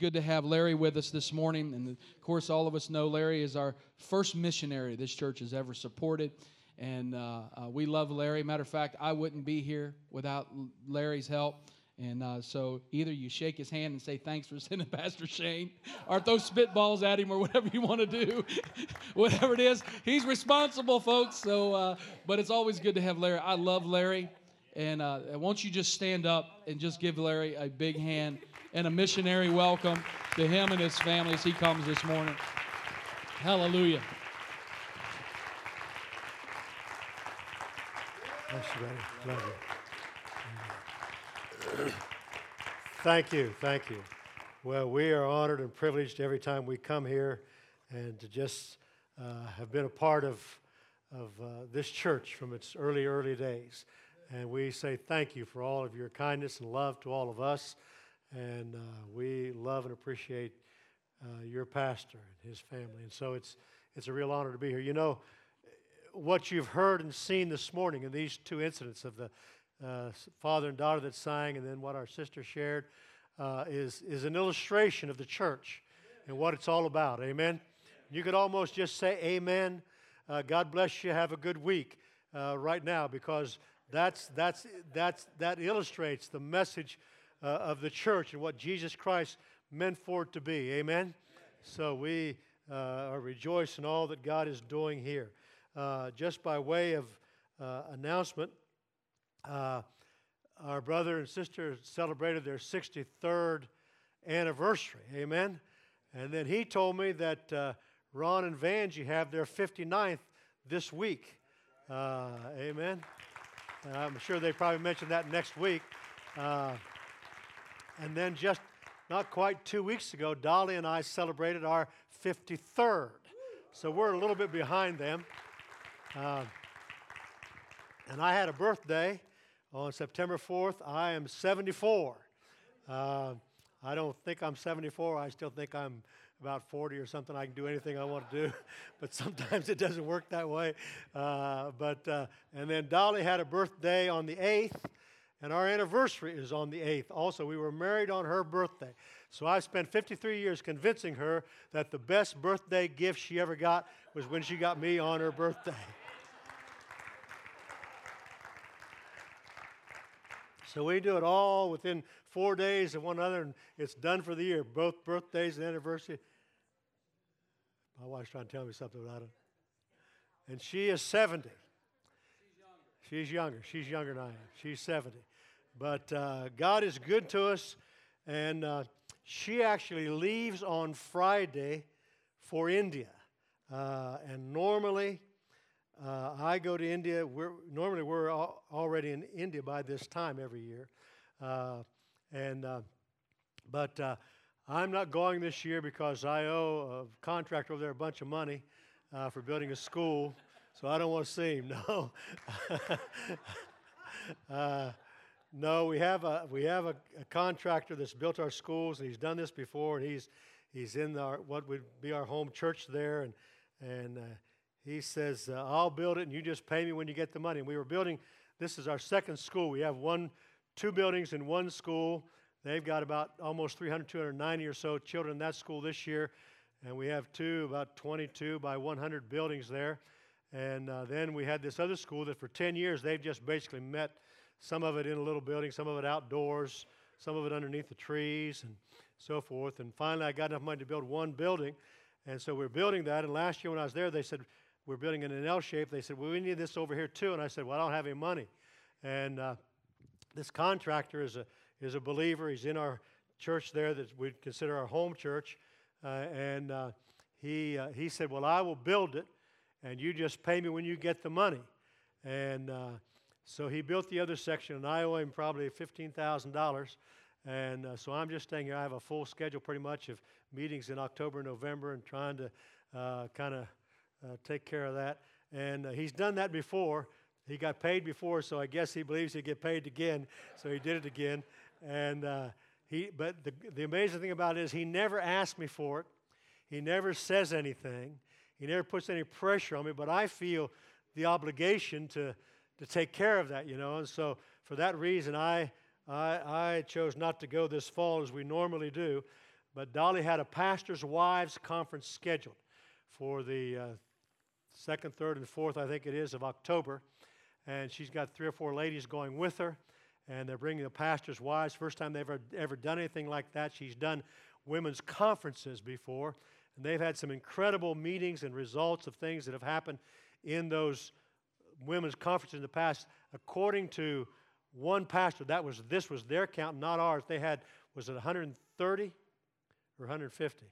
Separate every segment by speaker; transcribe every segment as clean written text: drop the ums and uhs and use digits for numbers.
Speaker 1: good to have Larry with us this morning. And, of course, all of us know Larry is our first missionary this church has ever supported. And we love Larry. Matter of fact, I wouldn't be here without Larry's help. And so either you shake his hand and say thanks for sending Pastor Shane, or throw spitballs at him, or whatever you want to do. Whatever it is, he's responsible, folks. So, but it's always good to have Larry. I love Larry. And won't you just stand up and just give Larry a big hand and a missionary welcome to him and his family as he comes this morning. Hallelujah.
Speaker 2: Bless you, buddy. Love you. Thank you. Thank you. Well, we are honored and privileged every time we come here and to just have been a part of this church from its early days. And we say thank you for all of your kindness and love to all of us. And we love and appreciate your pastor and his family. And so it's a real honor to be here. You know, what you've heard and seen this morning in these two incidents of the father and daughter that sang, and then what our sister shared, is an illustration of the church and what it's all about. Amen? You could almost just say amen. God bless you. Have a good week right now, because that illustrates the message of the church and what Jesus Christ meant for it to be. Amen? So we are rejoicing in all that God is doing here. Just by way of announcement, our brother and sister celebrated their 63rd anniversary. Amen? And then he told me that Ron and Vanjie have their 59th this week. Amen? And I'm sure they probably mention that next week. And then just not quite 2 weeks ago, Dolly and I celebrated our 53rd. So we're a little bit behind them. And I had a birthday on September 4th. I am 74. I don't think I'm 74. I still think I'm about 40 or something. I can do anything I want to do, but sometimes it doesn't work that way. And then Dolly had a birthday on the 8th, and our anniversary is on the 8th. Also, we were married on her birthday. So I spent 53 years convincing her that the best birthday gift she ever got was when she got me on her birthday. So we do it all within 4 days of one another, and it's done for the year, both birthdays and anniversary. My wife's trying to tell me something about it. And she is 70. She's younger. She's younger than I am. She's 70. But God is good to us, and she actually leaves on Friday for India. And normally, I go to India. Normally we're already in India by this time every year. But I'm not going this year because I owe a contractor over there a bunch of money for building a school. So I don't want to see him. No. No, we have a contractor that's built our schools, and he's done this before, and he's in what would be our home church there, and he says, I'll build it, and you just pay me when you get the money. And we were building, this is our second school. We have two buildings in one school. They've got about almost 290 or so children in that school this year. And we have about 22 by 100 buildings there. And then we had this other school that for 10 years, they've just basically met, some of it in a little building, some of it outdoors, some of it underneath the trees and so forth. And finally, I got enough money to build one building. And so we're building that. And last year when I was there, they said, we're building in an L shape. They said, well, we need this over here too. And I said, well, I don't have any money. And this contractor is a believer. He's in our church there that we consider our home church. He said, well, I will build it, and you just pay me when you get the money. And so he built the other section, and I owe him probably $15,000. And so I'm just staying here. I have a full schedule pretty much of meetings in October and November and trying to kind of take care of that. And he's done that before. He got paid before, so I guess he believes he'll get paid again. So he did it again. And but the amazing thing about it is he never asked me for it. He never says anything. He never puts any pressure on me. But I feel the obligation to take care of that, you know. And so for that reason, I chose not to go this fall as we normally do. But Dolly had a pastor's wives conference scheduled for the 2nd, 3rd, and 4th, I think it is, of October. And she's got 3 or 4 ladies going with her. And they're bringing the pastor's wives. First time they've ever done anything like that. She's done women's conferences before. And they've had some incredible meetings and results of things that have happened in those women's conferences in the past. According to one pastor, this was their count, not ours. They had, was it 130 or 150?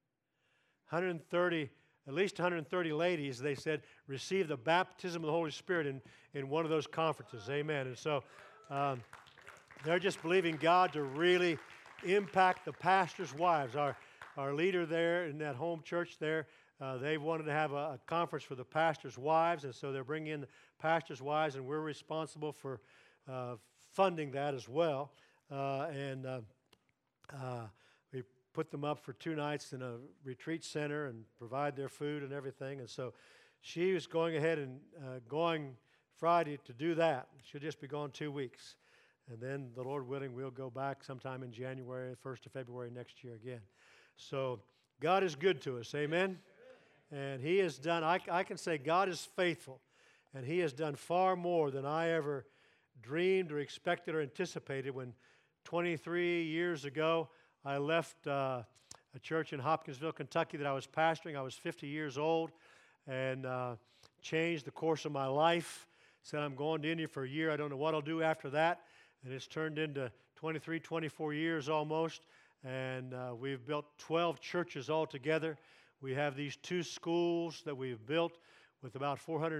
Speaker 2: 130, at least 130 ladies, they said, received the baptism of the Holy Spirit in one of those conferences. Amen. And so they're just believing God to really impact the pastors' wives. Our leader there in that home church there, they wanted to have a conference for the pastors' wives, and so they're bringing in the pastors' wives, and we're responsible for funding that as well. We put them up for 2 nights in a retreat center and provide their food and everything. And so she was going ahead and going Friday to do that. She'll just be gone 2 weeks. And then, the Lord willing, we'll go back sometime in January, 1st of February next year again. So God is good to us. Amen? And He has done, I can say God is faithful. And He has done far more than I ever dreamed or expected or anticipated. When 23 years ago, I left a church in Hopkinsville, Kentucky that I was pastoring. I was 50 years old and changed the course of my life. Said, I'm going to India for a year. I don't know what I'll do after that. And it's turned into 23, 24 years almost. And we've built 12 churches altogether. We have these 2 schools that we've built with about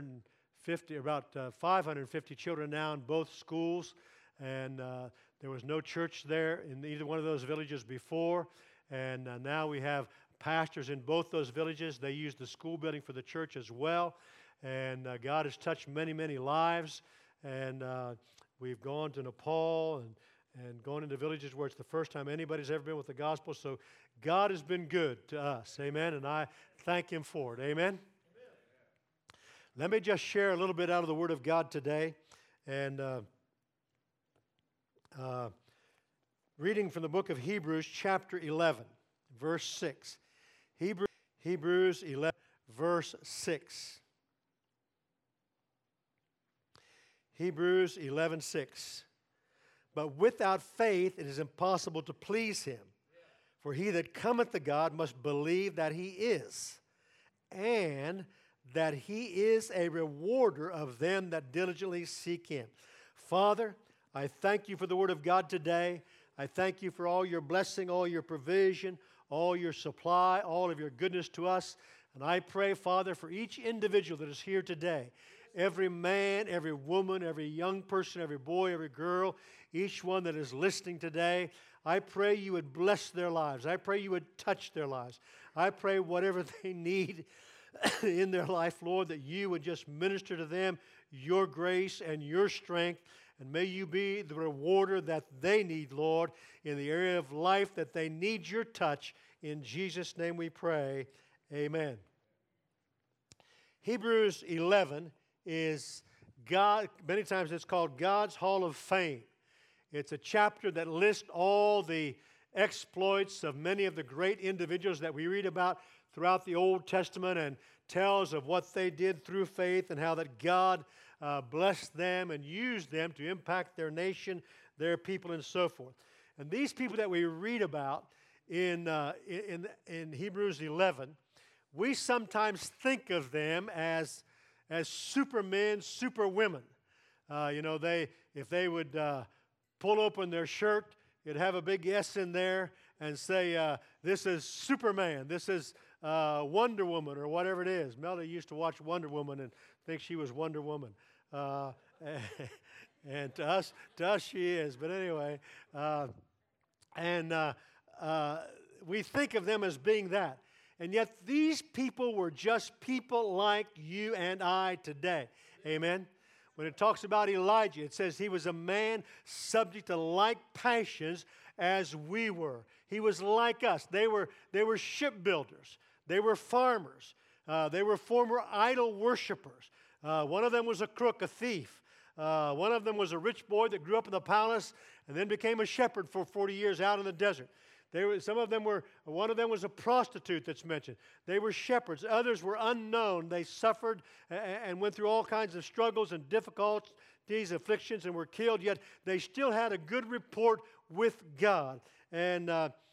Speaker 2: 550 children now in both schools. And there was no church there in either one of those villages before. And now we have pastors in both those villages. They use the school building for the church as well. And God has touched many, many lives. And we've gone to Nepal and gone into villages where it's the first time anybody's ever been with the gospel. So God has been good to us. Amen. And I thank Him for it. Amen. Amen. Let me just share a little bit out of the Word of God today. And reading from the book of Hebrews, chapter 11, verse 6. Hebrews 11, verse 6. Hebrews 11:6. But without faith it is impossible to please Him. For he that cometh to God must believe that He is, and that He is a rewarder of them that diligently seek Him. Father, I thank You for the Word of God today. I thank You for all Your blessing, all Your provision, all Your supply, all of Your goodness to us. And I pray, Father, for each individual that is here today, every man, every woman, every young person, every boy, every girl, each one that is listening today, I pray You would bless their lives. I pray You would touch their lives. I pray whatever they need in their life, Lord, that You would just minister to them Your grace and Your strength. And may You be the rewarder that they need, Lord, in the area of life that they need Your touch. In Jesus' name we pray. Amen. Hebrews 11 is God, many times it's called God's Hall of Fame. It's a chapter that lists all the exploits of many of the great individuals that we read about throughout the Old Testament, and tells of what they did through faith and how that God blessed them and used them to impact their nation, their people, and so forth. And these people that we read about in Hebrews 11, we sometimes think of them as supermen, superwomen. If they would pull open their shirt, it'd have a big S in there and say, this is Superman, this is Wonder Woman, or whatever it is. Melody used to watch Wonder Woman and think she was Wonder Woman. And to us she is. But anyway, we think of them as being that. And yet these people were just people like you and I today. Amen? When it talks about Elijah, it says he was a man subject to like passions as we were. He was like us. They were shipbuilders. They were farmers. They were former idol worshipers. One of them was a crook, a thief. One of them was a rich boy that grew up in the palace and then became a shepherd for 40 years out in the desert. Some of them were, one of them was a prostitute that's mentioned. They were shepherds. Others were unknown. They suffered and went through all kinds of struggles and difficulties, afflictions, and were killed, yet they still had a good report with God. And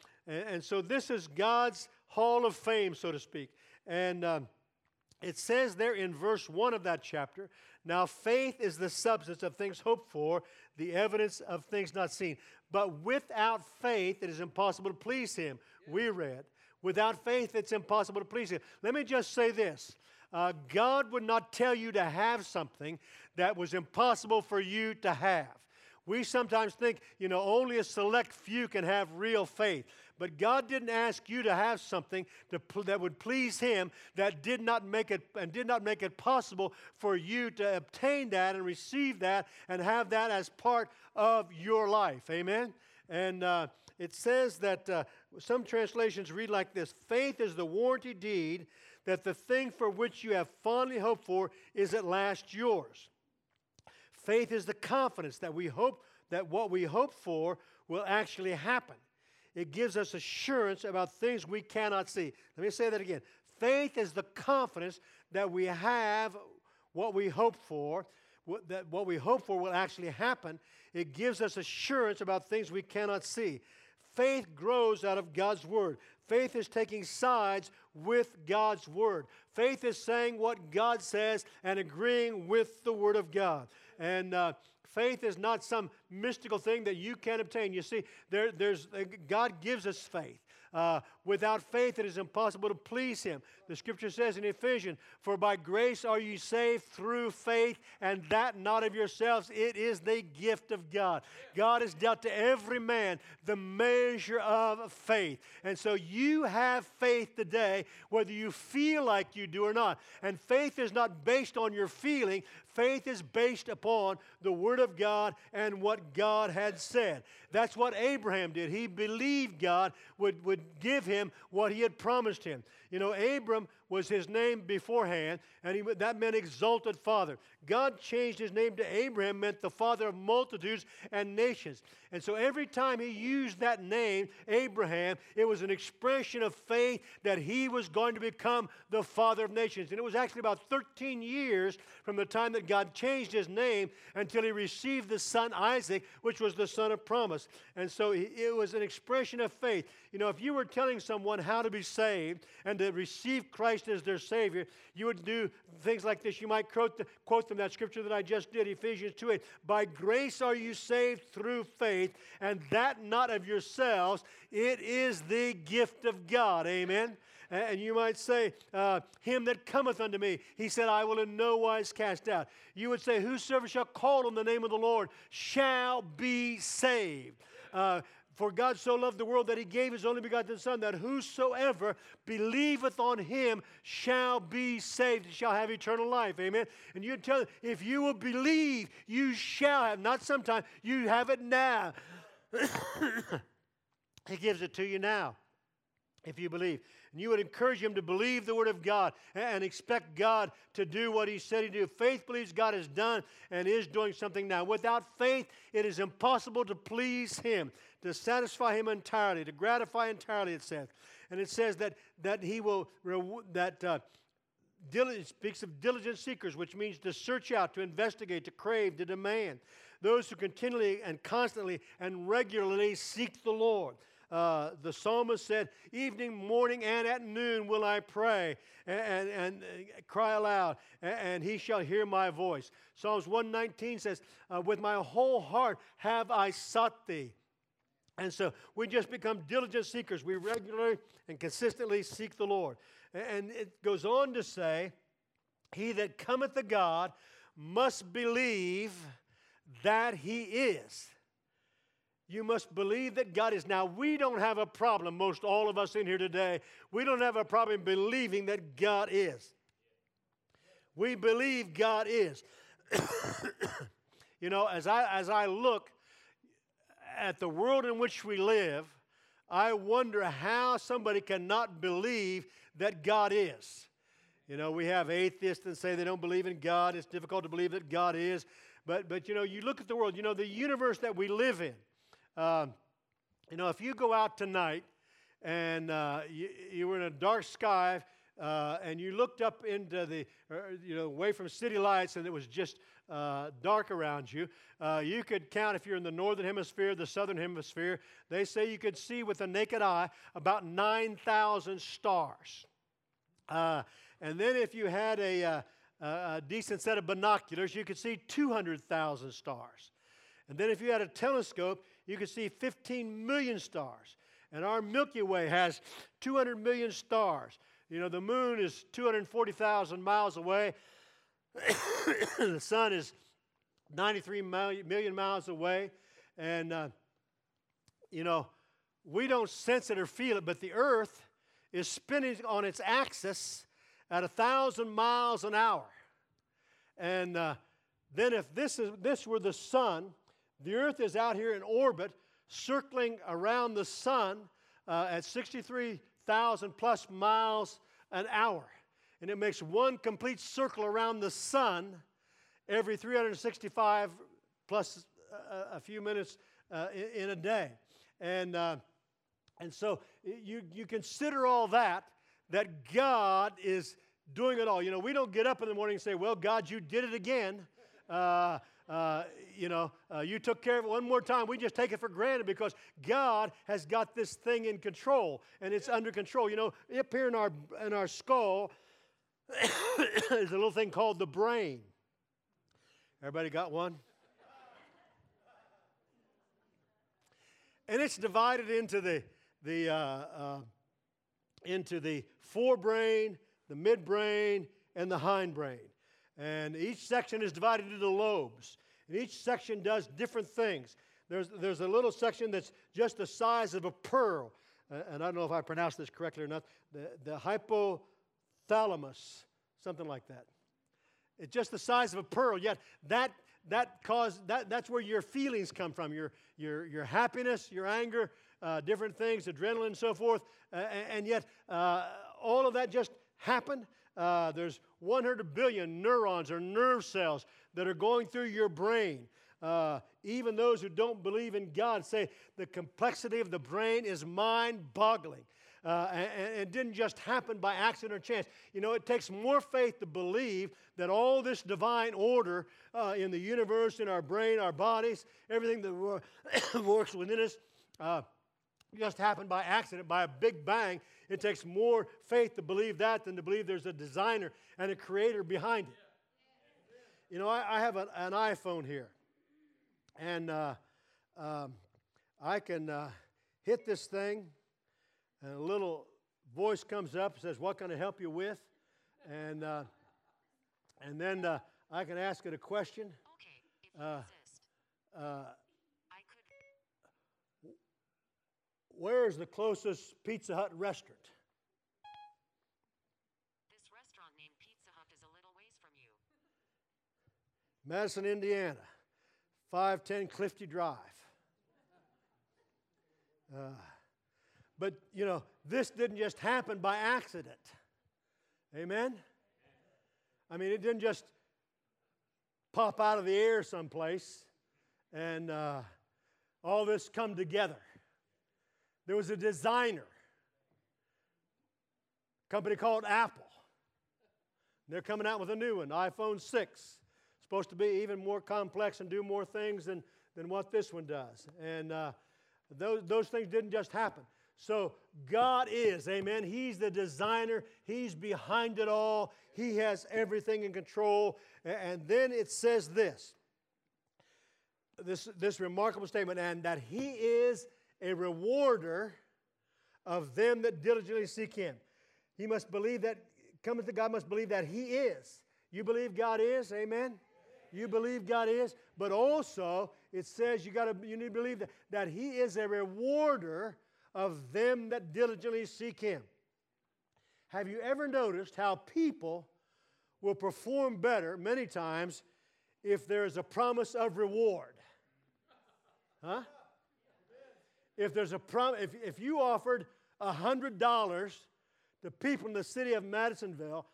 Speaker 2: so this is God's hall of fame, so to speak. And it says there in verse 1 of that chapter, now faith is the substance of things hoped for, the evidence of things not seen. But without faith, it is impossible to please Him. We read, without faith, it's impossible to please Him. Let me just say this. God would not tell you to have something that was impossible for you to have. We sometimes think, only a select few can have real faith. But God didn't ask you to have something that would please Him that did not make it possible for you to obtain that and receive that and have that as part of your life. Amen? And it says that some translations read like this: faith is the warranty deed that the thing for which you have fondly hoped for is at last yours. Faith is the confidence that we hope that what we hope for will actually happen. It gives us assurance about things we cannot see. Let me say that again. Faith is the confidence that we have what we hope for, that what we hope for will actually happen. It gives us assurance about things we cannot see. Faith grows out of God's Word. Faith is taking sides with God's Word. Faith is saying what God says and agreeing with the Word of God. And faith is not some mystical thing that you can obtain. You see, God gives us faith. Without faith, it is impossible to please Him. The Scripture says in Ephesians, for by grace are you saved through faith, and that not of yourselves. It is the gift of God. God has dealt to every man the measure of faith. And so you have faith today, whether you feel like you do or not. And faith is not based on your feeling. Faith is based upon the Word of God and what God had said. That's what Abraham did. He believed God would give him what He had promised him. Abram was his name beforehand, and that meant exalted father. God changed his name to Abraham, meant the father of multitudes and nations. And so every time He used that name, Abraham, it was an expression of faith that he was going to become the father of nations. And it was actually about 13 years from the time that God changed his name until he received the son Isaac, which was the son of promise. And so it was an expression of faith. If you were telling someone how to be saved and to receive Christ as their Savior, you would do things like this. You might quote them that scripture that I just did, Ephesians 2:8. By grace are you saved through faith, and that not of yourselves. It is the gift of God. Amen. And you might say, him that cometh unto me, He said, I will in no wise cast out. You would say, whosoever shall call on the name of the Lord shall be saved. For God so loved the world that He gave His only begotten Son, that whosoever believeth on Him shall be saved, shall have eternal life. Amen. And you tell them, if you will believe, you shall have. Not sometime, you have it now. He gives it to you now, if you believe. And you would encourage him to believe the Word of God and expect God to do what He said He'd do. Faith believes God has done and is doing something now. Without faith, it is impossible to please Him, to satisfy Him entirely, to gratify entirely, it says. And it says that He will, it speaks of diligent seekers, which means to search out, to investigate, to crave, to demand. Those who continually and constantly and regularly seek the Lord. The psalmist said, evening, morning, and at noon will I pray and cry aloud, and He shall hear my voice. Psalms 119 says, with my whole heart have I sought Thee. And so we just become diligent seekers. We regularly and consistently seek the Lord. And it goes on to say, he that cometh to God must believe that He is. You must believe that God is. Now, we don't have a problem, most all of us in here today, we don't have a problem believing that God is. We believe God is. As I look at the world in which we live, I wonder how somebody cannot believe that God is. We have atheists that say they don't believe in God. It's difficult to believe that God is. But you look at the world, the universe that we live in. If you go out tonight and you were in a dark sky, and you looked up into the, away from city lights, and it was just dark around you. You could count, if you're in the northern hemisphere, the southern hemisphere, they say you could see with the naked eye about 9,000 stars. And then if you had a decent set of binoculars, you could see 200,000 stars. And then if you had a telescope, you could see 15 million stars. And our Milky Way has 200 million stars. You know, the moon is 240,000 miles away. The sun is 93 million miles away. And, we don't sense it or feel it, but the earth is spinning on its axis at 1,000 miles an hour. And then if this were the sun, the earth is out here in orbit, circling around the sun at 63,000 plus miles an hour. And it makes one complete circle around the sun every 365 plus a few minutes in a day. And so you consider all that God is doing it all. You know, we don't get up in the morning and say, well, God, you did it again. You took care of it one more time. We just take it for granted because God has got this thing in control, and it's under control. You know, up here in our skull is a little thing called the brain. Everybody got one? And it's divided into the forebrain, the midbrain, and the hindbrain. And each section is divided into lobes. And each section does different things. There's a little section that's just the size of a pearl. And I don't know if I pronounced this correctly or not. The hypothalamus, something like that. It's just the size of a pearl. Yet that's where your feelings come from. Your happiness, your anger, different things, adrenaline and so forth. And yet all of that just happened. There's 100 billion neurons or nerve cells that are going through your brain. Even those who don't believe in God say the complexity of the brain is mind-boggling. And it didn't just happen by accident or chance. You know, it takes more faith to believe that all this divine order in the universe, in our brain, our bodies, everything that works within us, just happened by accident, by a big bang. It takes more faith to believe that than to believe there's a designer and a creator behind it. You know, I have an iPhone here, and I can hit this thing, and a little voice comes up and says, "What can I help you with?" And then I can ask it a question.
Speaker 3: Okay, if you insist. I could.
Speaker 2: Where is the closest Pizza Hut restaurant?
Speaker 3: This restaurant named Pizza Hut is a little ways from you.
Speaker 2: Madison, Indiana, 510 Clifty Drive. But, you know, this didn't just happen by accident. Amen? I mean, it didn't just pop out of the air someplace and all this come together. There was a designer, a company called Apple. They're coming out with a new one, iPhone 6. Supposed to be even more complex and do more things than what this one does. And those things didn't just happen. So God is, amen, He's the designer. He's behind it all. He has everything in control. And then it says this remarkable statement, and that He is a rewarder of them that diligently seek Him. He must believe that, coming to God must believe that He is. You believe God is, amen? You believe God is, but also it says you need to believe that He is a rewarder of them that diligently seek Him. Have you ever noticed how people will perform better many times if there is a promise of reward? Huh? If there's if you offered $100 to people in the city of Madisonville,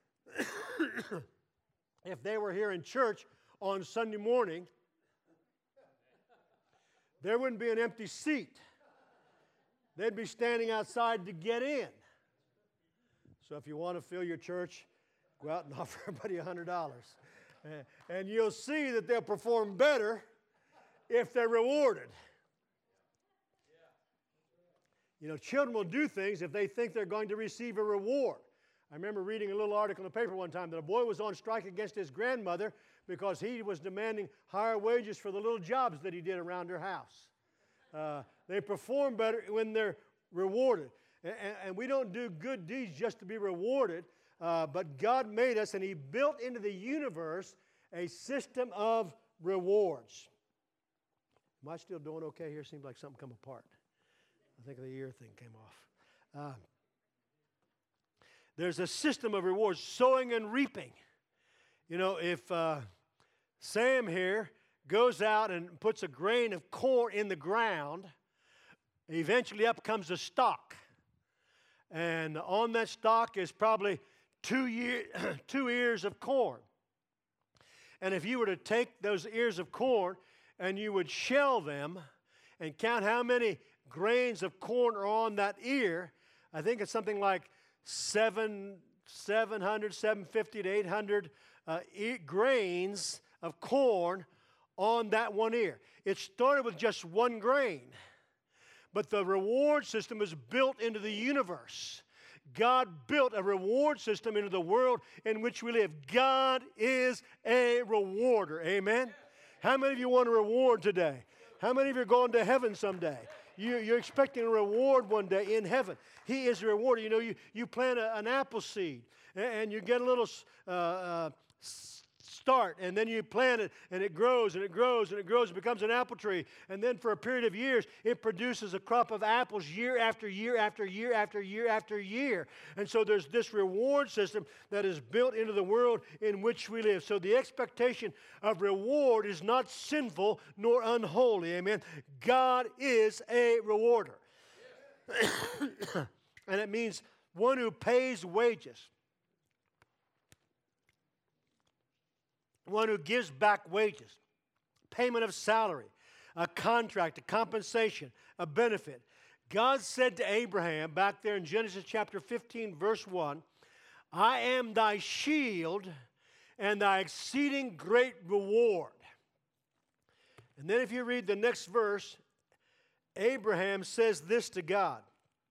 Speaker 2: if they were here in church on Sunday morning, there wouldn't be an empty seat. they'd be standing outside to get in. So if you want to fill your church, go out and offer everybody $100. And you'll see that they'll perform better if they're rewarded. You know, children will do things if they think they're going to receive a reward. I remember reading a little article in the paper one time that a boy was on strike against his grandmother because he was demanding higher wages for the little jobs that he did around her house. They perform better when they're rewarded. And we don't do good deeds just to be rewarded, but God made us and He built into the universe a system of rewards. Am I still doing okay here? Seems like something come apart. I think the ear thing came off. There's a system of rewards, sowing and reaping. You know, if Sam here goes out and puts a grain of corn in the ground, eventually up comes a stalk. And on that stalk is probably 2 ears of corn. And if you were to take those ears of corn and you would shell them and count how many grains of corn are on that ear, I think it's something like 750 to 800 grains of corn on that one ear. It started with just one grain. But the reward system is built into the universe. God built a reward system into the world in which we live. God is a rewarder. Amen? How many of you want a reward today? How many of you are going to heaven someday? You're expecting a reward one day in heaven. He is a rewarder. You know, you plant an apple seed, and you get a little start, and then you plant it, and it grows, and it grows, and it grows, and becomes an apple tree. And then for a period of years, it produces a crop of apples year after year after year after year after year. And so there's this reward system that is built into the world in which we live. So the expectation of reward is not sinful nor unholy. Amen. God is a rewarder. And it means one who pays wages. One who gives back wages, payment of salary, a contract, a compensation, a benefit. God said to Abraham back there in Genesis chapter 15, verse 1, I am thy shield and thy exceeding great reward. And then if you read the next verse, Abraham says this to God.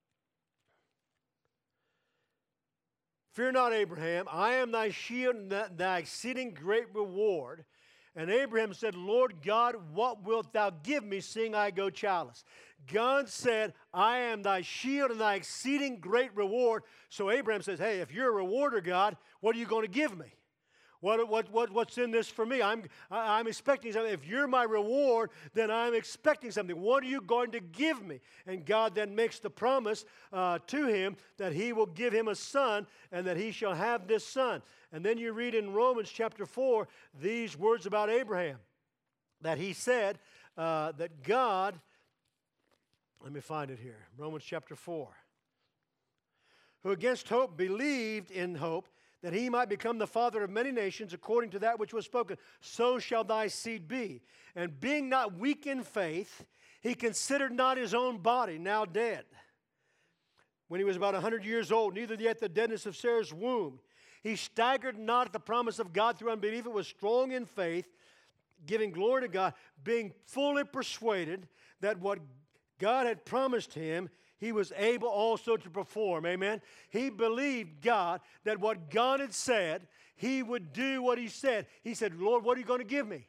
Speaker 2: Fear not, Abraham, I am thy shield and thy exceeding great reward. And Abraham said, Lord God, what wilt thou give me, seeing I go childless? God said, I am thy shield and thy exceeding great reward. So Abraham says, hey, if you're a rewarder, God, what are you going to give me? What's in this for me? I'm expecting something. If you're my reward, then I'm expecting something. What are you going to give me? And God then makes the promise to him that he will give him a son and that he shall have this son. And then you read in Romans chapter 4 these words about Abraham, that he said that God, let me find it here, Romans chapter 4, who against hope believed in hope, that he might become the father of many nations according to that which was spoken. So shall thy seed be. And being not weak in faith, he considered not his own body, now dead, when he was about 100 years old, neither yet the deadness of Sarah's womb. He staggered not at the promise of God through unbelief, but was strong in faith, giving glory to God, being fully persuaded that what God had promised him, he was able also to perform. Amen. He believed God that what God had said, he would do what he said. He said, Lord, what are you going to give me?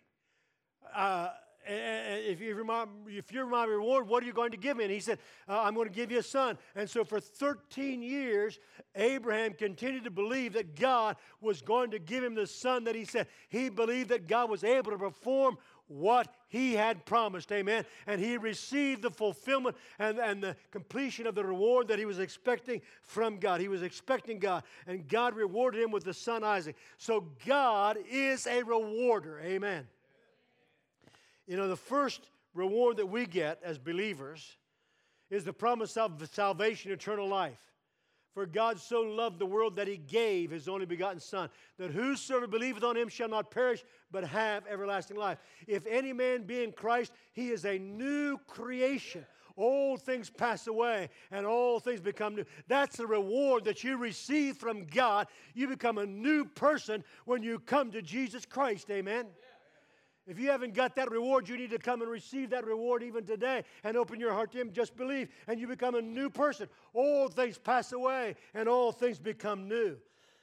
Speaker 2: If you're my reward, what are you going to give me? And he said, I'm going to give you a son. And so for 13 years, Abraham continued to believe that God was going to give him the son that he said. He believed that God was able to perform what he had promised, amen. And he received the fulfillment and the completion of the reward that he was expecting from God. He was expecting God, and God rewarded him with the son Isaac. So God is a rewarder, amen. You know, the first reward that we get as believers is the promise of salvation, eternal life. For God so loved the world that he gave his only begotten Son, that whosoever believeth on him shall not perish, but have everlasting life. If any man be in Christ, he is a new creation. old things pass away and all things become new. That's the reward that you receive from God. You become a new person when you come to Jesus Christ. Amen. If you haven't got that reward, you need to come and receive that reward even today and open your heart to Him. Just believe, and you become a new person. Old things pass away, and all things become new.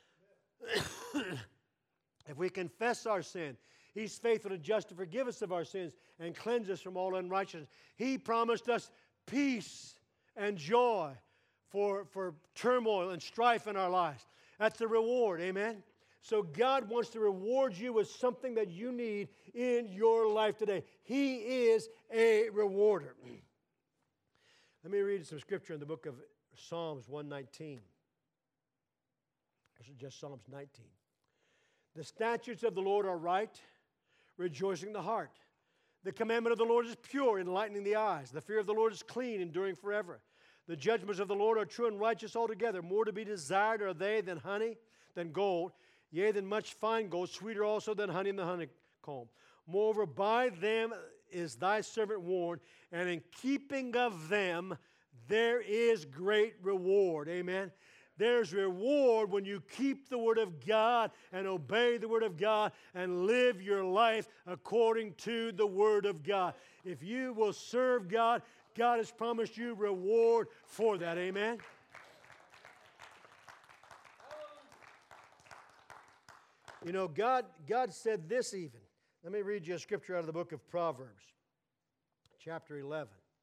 Speaker 2: If we confess our sin, He's faithful and just to forgive us of our sins and cleanse us from all unrighteousness. He promised us peace and joy for turmoil and strife in our lives. That's the reward, amen? So God wants to reward you with something that you need in your life today. He is a rewarder. Let me read some scripture in the book of Psalms 119. This is just Psalms 19. The statutes of the Lord are right, rejoicing the heart. The commandment of the Lord is pure, enlightening the eyes. The fear of the Lord is clean, enduring forever. The judgments of the Lord are true and righteous altogether. More to be desired are they than honey, than gold, yea, than much fine gold, sweeter also than honey in the honeycomb. Moreover, by them is thy servant warned, and in keeping of them there is great reward. Amen. There's reward when you keep the Word of God and obey the Word of God and live your life according to the Word of God. If you will serve God, God has promised you reward for that. Amen. You know, God said this even. Let me read you a scripture out of the book of Proverbs, chapter 11.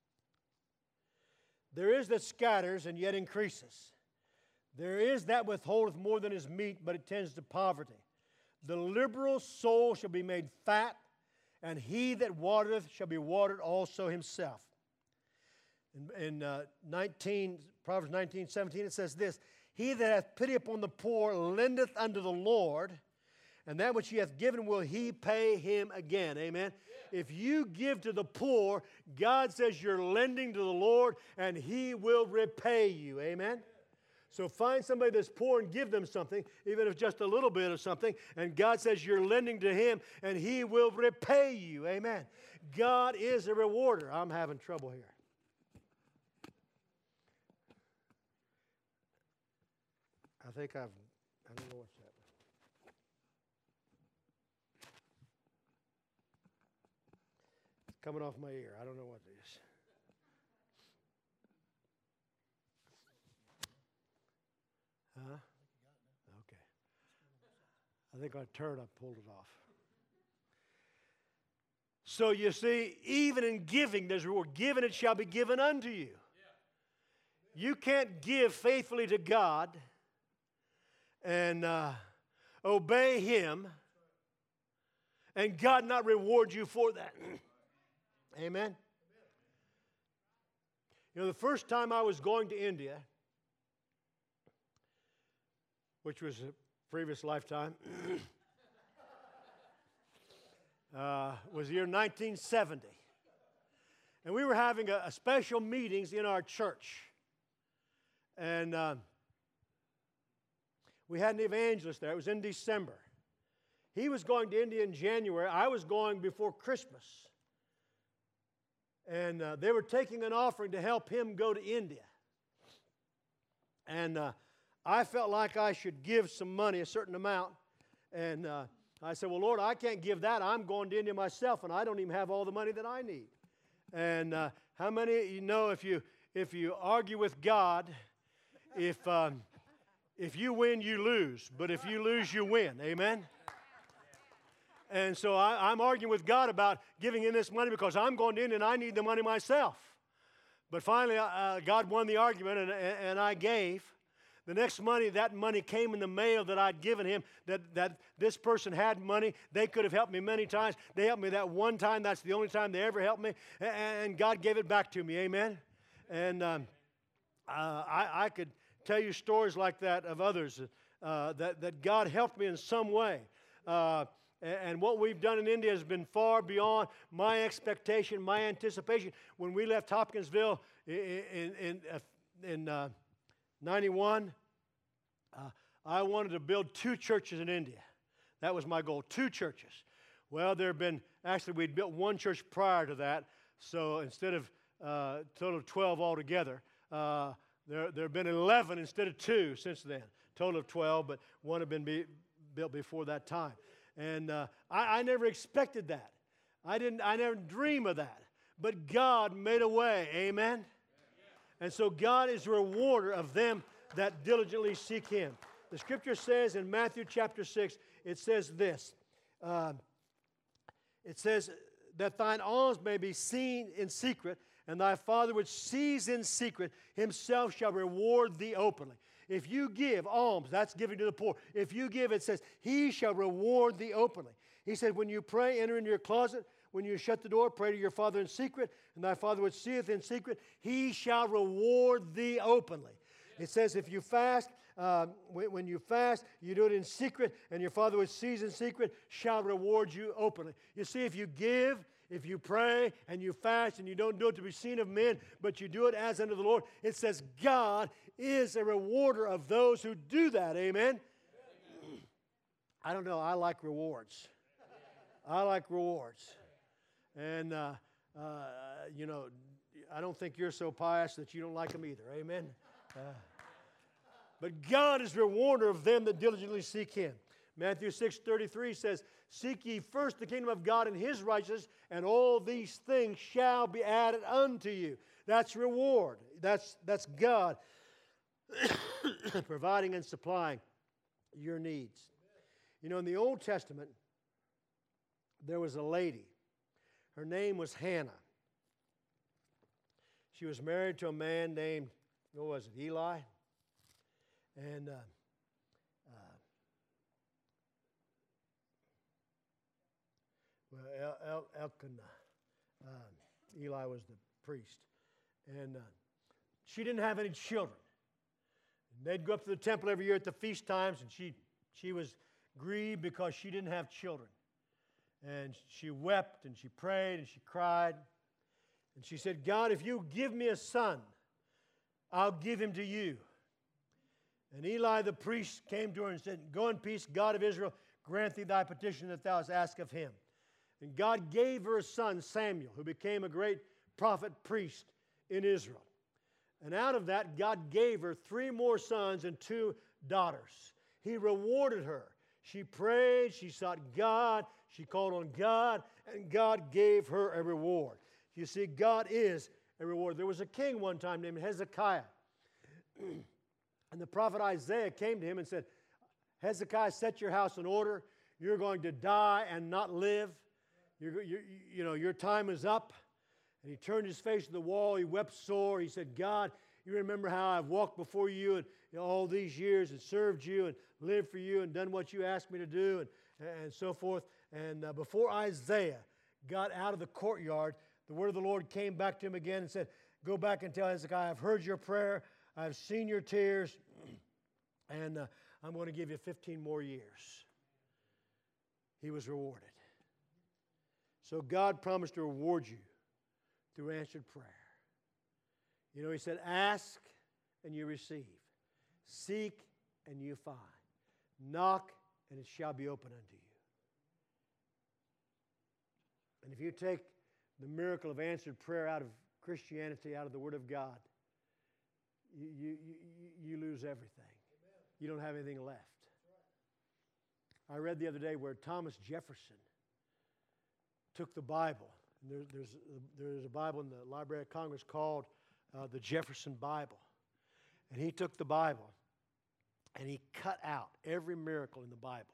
Speaker 2: There is that scatters and yet increases. There is that withholdeth more than is meet, but it tends to poverty. The liberal soul shall be made fat, and he that watereth shall be watered also himself. In Proverbs 19:17, it says this, He that hath pity upon the poor lendeth unto the Lord, and that which he hath given will he pay him again. Amen. Yeah. If you give to the poor, God says you're lending to the Lord, and He will repay you. Amen. So find somebody that's poor and give them something, even if just a little bit of something, and God says you're lending to Him, and He will repay you. Amen. God is a rewarder. I'm having trouble here. I don't know what's happening. It's coming off my ear. I don't know what it is. Huh? Okay. I think I turned, I pulled it off. So you see, even in giving, there's a reward. Given it shall be given unto you. You can't give faithfully to God and obey Him and God not reward you for that. Amen. You know, the first time I was going to India, which was a previous lifetime, was the year 1970. And we were having a special meetings in our church. And we had an evangelist there. It was in December. He was going to India in January. I was going before Christmas. And they were taking an offering to help him go to India. And I felt like I should give some money, a certain amount. And I said, well, Lord, I can't give that. I'm going to India myself, and I don't even have all the money that I need. And how many of you know if you argue with God, if you win, you lose. But if you lose, you win. Amen? And so I'm arguing with God about giving him this money because I'm going to India and I need the money myself. But finally, God won the argument, and I gave. The next money, that money came in the mail that I'd given him, that this person had money. They could have helped me many times. They helped me that one time. That's the only time they ever helped me. And God gave it back to me. Amen? And I could tell you stories like that of others that God helped me in some way. And what we've done in India has been far beyond my expectation, my anticipation. When we left Hopkinsville in 91, I wanted to build 2 churches in India. That was my goal, 2 churches. Well, we'd built 1 church prior to that. So instead of total of 12 altogether. There have been 11 instead of 2 since then. Total of 12, but one had been built before that time. And I never expected that. I never dreamed of that. But God made a way. Amen? And so God is a rewarder of them that diligently seek Him. The Scripture says in Matthew chapter 6, it says this. It says that thine alms may be seen in secret, and thy Father which sees in secret Himself shall reward thee openly. If you give alms, that's giving to the poor. If you give, it says, He shall reward thee openly. He said, when you pray, enter into your closet. When you shut the door, pray to your Father in secret, and thy Father which seeth in secret, He shall reward thee openly. It says if you fast, when you fast, you do it in secret, and your Father which sees in secret shall reward you openly. You see, if you give, if you pray, and you fast, and you don't do it to be seen of men, but you do it as unto the Lord, it says God is a rewarder of those who do that. Amen? I don't know. I like rewards. I like rewards. And, you know, I don't think you're so pious that you don't like them either. Amen? But God is rewarder of them that diligently seek Him. Matthew 6:33 says, seek ye first the kingdom of God and His righteousness, and all these things shall be added unto you. That's reward. That's God providing and supplying your needs. You know, in the Old Testament, there was a lady. Her name was Hannah. She was married to a man named, what was it, Eli? And Elkanah. Eli was the priest. And she didn't have any children. And they'd go up to the temple every year at the feast times, and she was grieved because she didn't have children. And she wept, and she prayed, and she cried. And she said, God, if you give me a son, I'll give him to you. And Eli the priest came to her and said, go in peace, God of Israel, grant thee thy petition that thou hast asked of him. And God gave her a son, Samuel, who became a great prophet priest in Israel. And out of that, God gave her 3 more sons and 2 daughters. He rewarded her. She prayed, she sought God, she called on God, and God gave her a reward. You see, God is a reward. There was a king one time named Hezekiah. And the prophet Isaiah came to him and said, Hezekiah, set your house in order. You're going to die and not live. You know, your time is up. And he turned his face to the wall. He wept sore. He said, God, you remember how I've walked before you and all these years and served you and lived for you and done what you asked me to do and so forth. And before Isaiah got out of the courtyard, the word of the Lord came back to him again and said, go back and tell Hezekiah, I've heard your prayer. I've seen your tears. And I'm going to give you 15 more years. He was rewarded. So God promised to reward you through answered prayer. You know, He said, ask and you receive. Seek and you find. Knock and it shall be open unto you. And if you take the miracle of answered prayer out of Christianity, out of the Word of God, you lose everything. You don't have anything left. I read the other day where Thomas Jefferson took the Bible. And there's a Bible in the Library of Congress called the Jefferson Bible. And he took the Bible and he cut out every miracle in the Bible.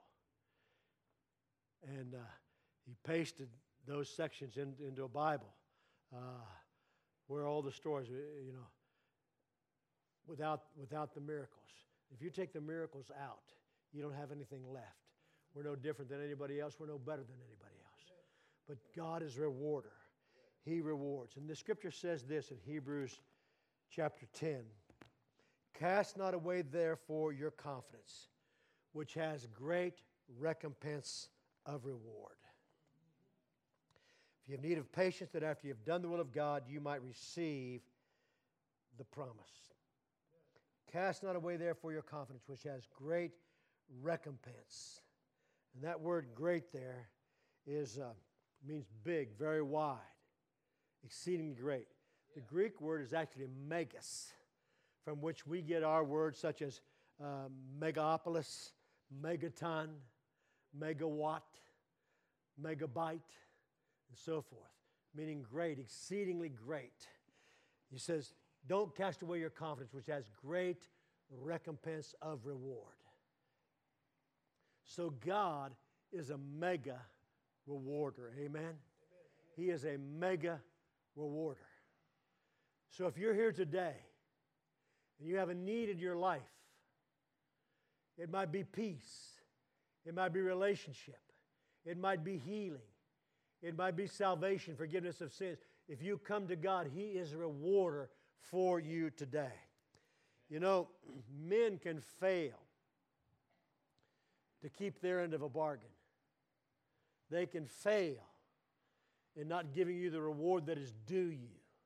Speaker 2: And he pasted those sections into a Bible where all the stories, you know, without the miracles. If you take the miracles out, you don't have anything left. We're no different than anybody else. We're no better than anybody else. But God is a rewarder. He rewards. And the Scripture says this in Hebrews chapter 10. Cast not away, therefore, your confidence, which has great recompense of reward. If you have need of patience, that after you have done the will of God, you might receive the promise. Cast not away, therefore, your confidence, which has great recompense. And that word great there is means big, very wide, exceedingly great. The Greek word is actually megas, from which we get our words such as megapolis, megaton, megawatt, megabyte, and so forth, meaning great, exceedingly great. He says, don't cast away your confidence, which has great recompense of reward. So God is a mega rewarder. Amen? He is a mega rewarder. So if you're here today and you have a need in your life, it might be peace, it might be relationship, it might be healing, it might be salvation, forgiveness of sins. If you come to God, He is a rewarder for you today. You know, men can fail to keep their end of a bargain. They can fail in not giving you the reward that is due you.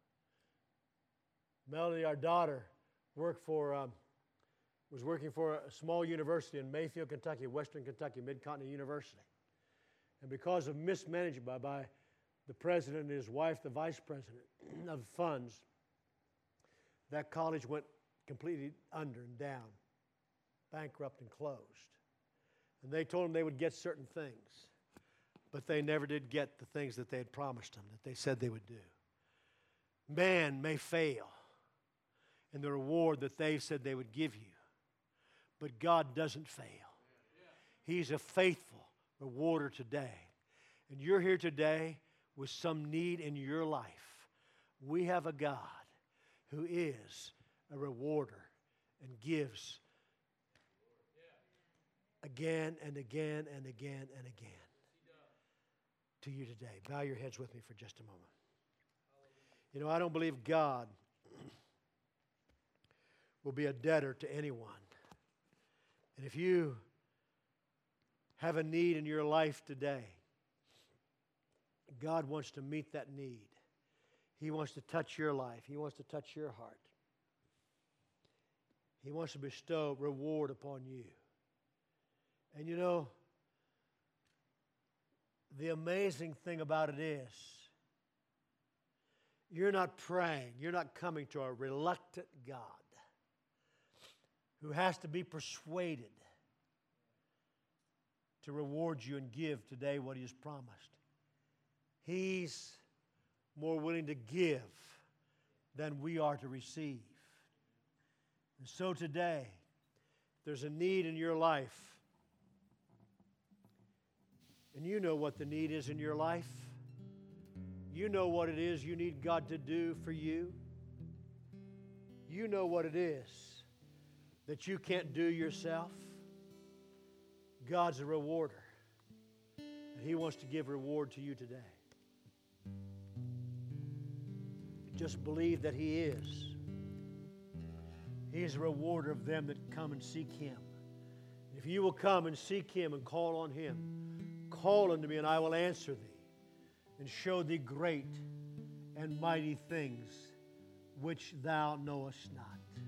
Speaker 2: Melody, our daughter, was working for a small university in Mayfield, Kentucky, Western Kentucky, Mid-Continent University. And because of mismanagement by the president and his wife, the vice president of funds, that college went completely under and down, bankrupt and closed. And they told them they would get certain things, but they never did get the things that they had promised them, that they said they would do. Man may fail in the reward that they said they would give you, but God doesn't fail. He's a faithful rewarder today. And you're here today with some need in your life. We have a God who is a rewarder and gives again and again and again and again to you today. Bow your heads with me for just a moment. You know, I don't believe God will be a debtor to anyone. And if you have a need in your life today, God wants to meet that need. He wants to touch your life. He wants to touch your heart. He wants to bestow reward upon you. And you know, the amazing thing about it is, you're not praying, you're not coming to a reluctant God who has to be persuaded to reward you and give today what He has promised. He's more willing to give than we are to receive. And so today, if there's a need in your life, and you know what the need is in your life, you know what it is you need God to do for you, you know what it is that you can't do yourself, God's a rewarder, and He wants to give reward to you today. Just believe that He is. He is a rewarder of them that come and seek Him. If you will come and seek Him and call on Him, call unto me and I will answer thee and show thee great and mighty things which thou knowest not.